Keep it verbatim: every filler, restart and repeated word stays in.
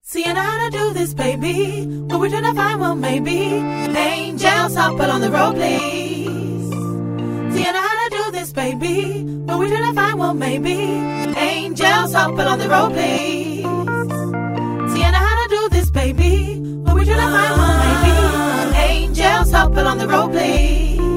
See, you know how to do this, baby. But we're trying to find, well, maybe angels help it on the road, please. See, you know how to do this, baby. But we're trying to find, well, maybe angels help it on the road, please. See, you know how to do this, baby. But we're trying to find, well, maybe angels help it on the road, please.